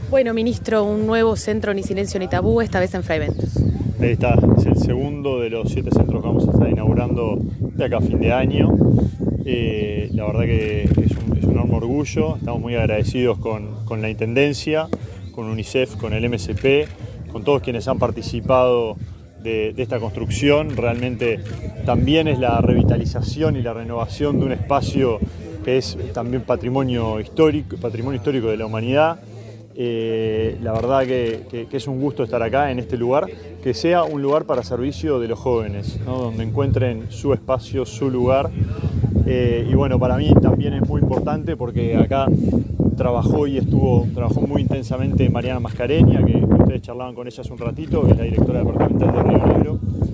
Bueno, ministro, un nuevo centro Ni Silencio Ni Tabú, esta vez en Fray Bentos. Ahí está, es el segundo de los 7 centros que vamos a estar inaugurando de acá a fin de año. La verdad que es un enorme orgullo, estamos muy agradecidos con la Intendencia, con UNICEF, con el MSP, con todos quienes han participado de esta construcción. Realmente también es la revitalización y la renovación de un espacio que es también patrimonio histórico de la humanidad. La verdad que es un gusto estar acá en este lugar, que sea un lugar para servicio de los jóvenes, ¿no? Donde encuentren su espacio, su lugar. Y bueno, para mí también es muy importante porque acá trabajó muy intensamente Mariana Mascareña, que ustedes charlaban con ella hace un ratito, que es la directora departamental de Río Negro,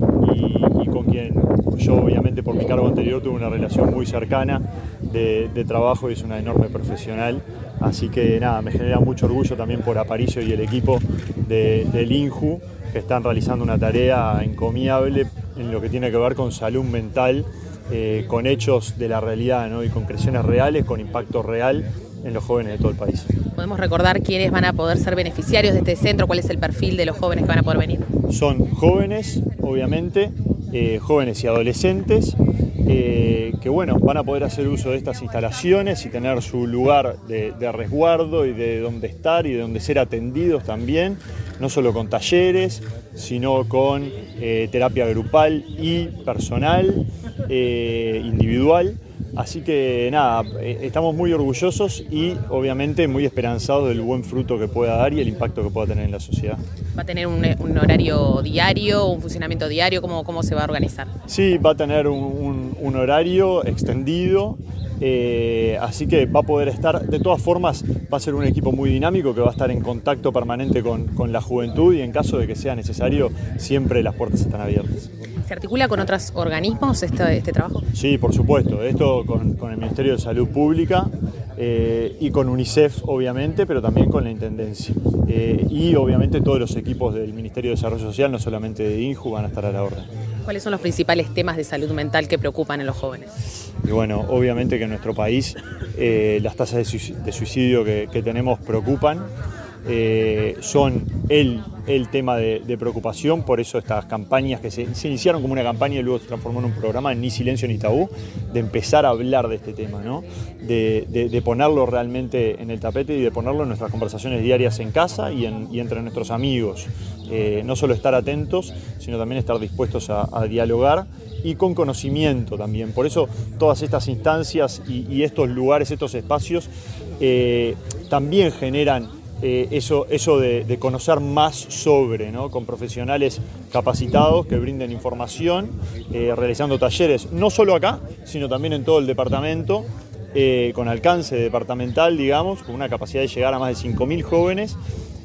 y con quien yo obviamente por mi cargo anterior tuve una relación muy cercana de trabajo y es una enorme profesional. Así que nada, me genera mucho orgullo también por Aparicio y el equipo del INJU, que están realizando una tarea encomiable en lo que tiene que ver con salud mental, con hechos de la realidad, ¿no? Y con creaciones reales, con impacto real en los jóvenes de todo el país. ¿Podemos recordar quiénes van a poder ser beneficiarios de este centro? ¿Cuál es el perfil de los jóvenes que van a poder venir? Son jóvenes, obviamente, jóvenes y adolescentes, que bueno, van a poder hacer uso de estas instalaciones y tener su lugar de resguardo y de donde estar y de donde ser atendidos también, no solo con talleres, sino con terapia grupal y personal, individual. Así que nada, estamos muy orgullosos y obviamente muy esperanzados del buen fruto que pueda dar y el impacto que pueda tener en la sociedad. ¿Va a tener un horario diario, un funcionamiento diario? ¿Cómo se va a organizar? Sí, va a tener un horario extendido, así que va a poder estar, de todas formas va a ser un equipo muy dinámico que va a estar en contacto permanente con la juventud y en caso de que sea necesario siempre las puertas están abiertas. ¿Se articula con otros organismos este trabajo? Sí, por supuesto, esto con el Ministerio de Salud Pública y con UNICEF obviamente, pero también con la Intendencia. Y obviamente todos los equipos del Ministerio de Desarrollo Social, no solamente de INJU, van a estar a la orden. ¿Cuáles son los principales temas de salud mental que preocupan a los jóvenes? Y bueno, obviamente que en nuestro país las tasas de suicidio que tenemos preocupan. Son el tema de preocupación, por eso estas campañas que se iniciaron como una campaña y luego se transformó en un programa, Ni Silencio Ni Tabú, de empezar a hablar de este tema, ¿no? De ponerlo realmente en el tapete y de ponerlo en nuestras conversaciones diarias en casa y entre nuestros amigos. No solo estar atentos, sino también estar dispuestos a dialogar y con conocimiento también. Por eso todas estas instancias y estos lugares, estos espacios, también generan eso de conocer más sobre, ¿no? Con profesionales capacitados que brinden información, realizando talleres, no solo acá, sino también en todo el departamento, con alcance departamental, digamos, con una capacidad de llegar a más de 5.000 jóvenes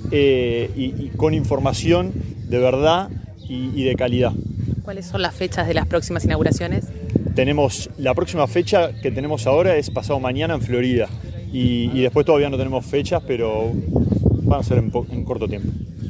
y con información de verdad y de calidad. ¿Cuáles son las fechas de las próximas inauguraciones? La próxima fecha que tenemos ahora es pasado mañana en Florida. Y después todavía no tenemos fechas, pero van a ser en corto tiempo.